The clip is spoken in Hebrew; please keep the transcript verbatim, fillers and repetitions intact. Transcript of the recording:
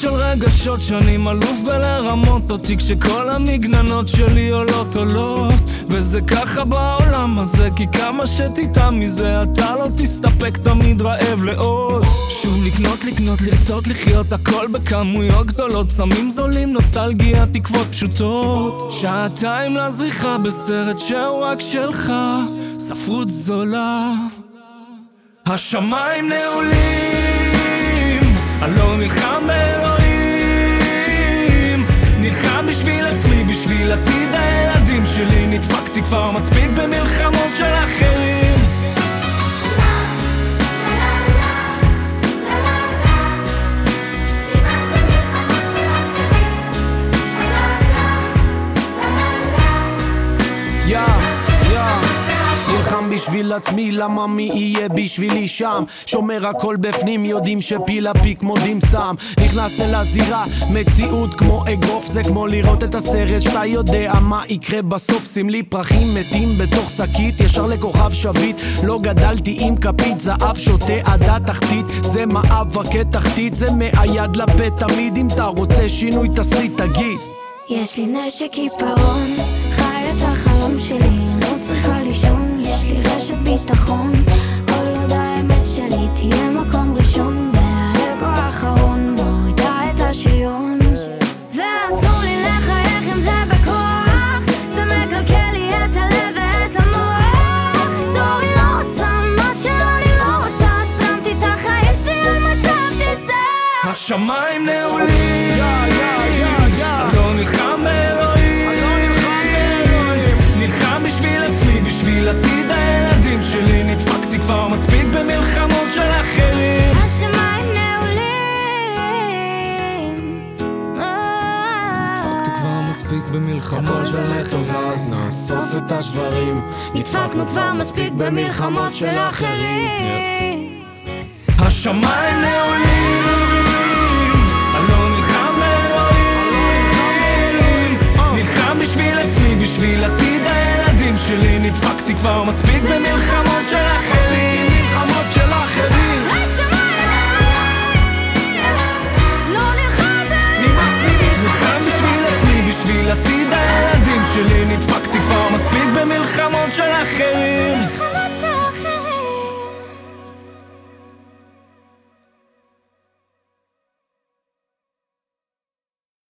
של רגשות שאני מלוף בלרמות אותי כשכל המגננות שלי עולות עולות וזה ככה בעולם הזה כי כמה שתיטע מזה אתה לא תסתפק תמיד רעב לעוד שוב לקנות לקנות לרצות לחיות הכל בכמויות גדולות סמים זולים נוסטלגיה תקוות פשוטות שעתיים לזריחה בסרט שהוא רק שלך ספרות זולה השמיים נעולים אני לא נלחם באלוהים נלחם בשביל עצמי בשביל עתיד הילדים שלי נדפקתי כבר מספיק במלחמות של אחרים בשביל עצמי, למה מי יהיה בשבילי שם? שומר הכל בפנים, יודעים שפיל הפיק מודים סם נכנס אל הזירה, מציאות כמו אגרוף זה כמו לראות את הסרט שאתה יודע מה יקרה בסוף שים לי פרחים מתים בתוך שקית ישר לכוכב שביט לא גדלתי עם כפית זהב שותה עדה תחתית זה מאבקי תחתית זה מהיד לפה תמיד אם אתה רוצה שינוי תסריט תגיד יש לי נשק עיפרון חי את החלום שלי אני לא צריכה לישון יש לי רשת ביטחון כל עוד האמת שלי תהיה מקום ראשון והאגו האחרון מורידה את השריון ואסור לי לחייך עם זה בכוח זה מקלקל לי את הלב ואת המוח זורי לא עושה מה שאני לא רוצה שמתי את החיים שלי על מצב טיסה השמיים נעולים אני לא נלחם באלוהים נלחם בשביל עצמי בשביל עתיד הילדים שלי נדפקתי כבר מספיק במלחמות של אחרים השמיים נעולים נדפקתי כבר מספיק במלחמות הכל זה לטובה אז נאסוף את השברים נדפקנו כבר מספיק במלחמות של אחרים השמיים נעולים אני לא נלחם באלוהים נלחם בשביל עצמי בשביל עתיד הילדים שלי נדפקתי כבר מספיק במלחמות של אחרים מלחמות של אחרים השמיים לא נלחם נלחם בשביל עצמי בשביל עתיד הילדים שלי נדפקתי כבר מספיק במלחמות של אחרים במלחמות של אחרים